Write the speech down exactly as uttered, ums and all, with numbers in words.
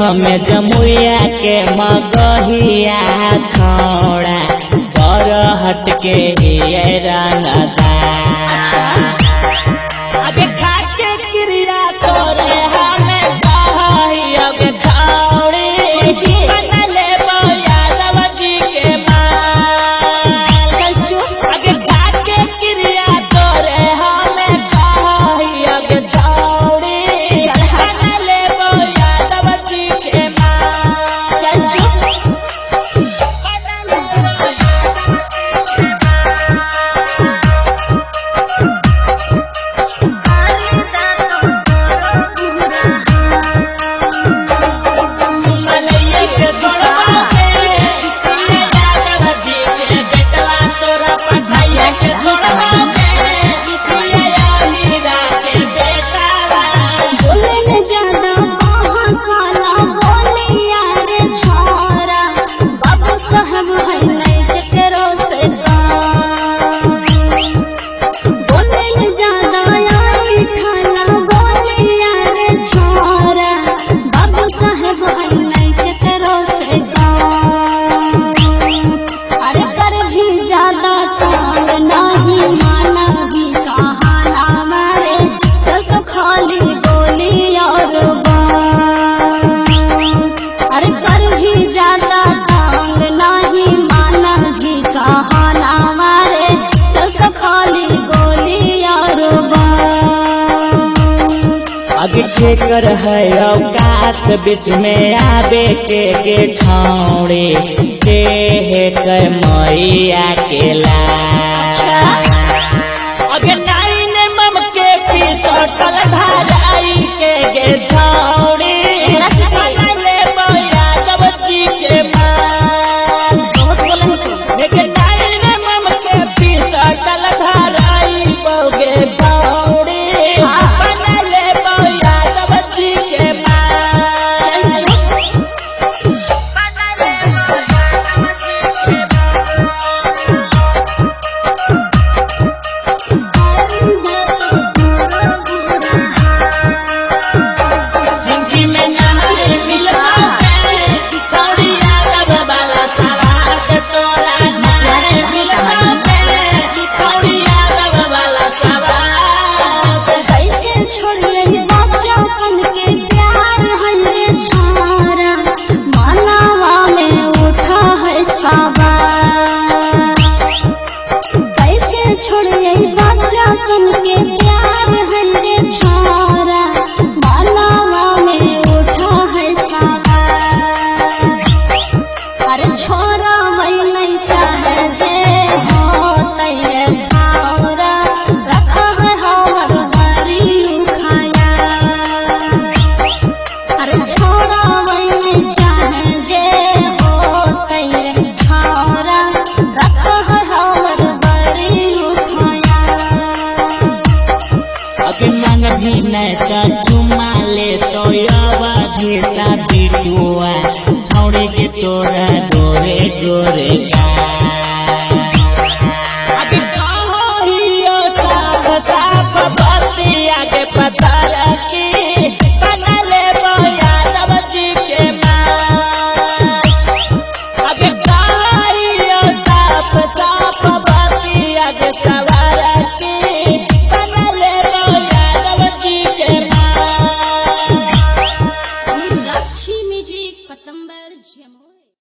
में जमुइया के मगहिया छोड़ा पर हट के ये रंगदार आगे खाके क्रिया तोरे हमें कही अब छौड़ी बनले यादव जी के माल आगे खाके क्रिया तोरे हमें कही अब छौड़ी बनले यादव जी के माल चल कर है औकात बीच में आबे के के छौड़े के है मैया के ला अगे नाइन मम के पिसटल धराई के गे छौड़े बनले यादव जी के माल के नाइन मम के पिसटल धराई गे छौड़े चुमा ले तो अवधि सा बिटुआ छौड़े के तोरा गोरे गोरे आगे कहियो साफ साफ बतिया के पता रखी बनले यादव जी के माल आगे कहियो साफ साफ बतिया के सवार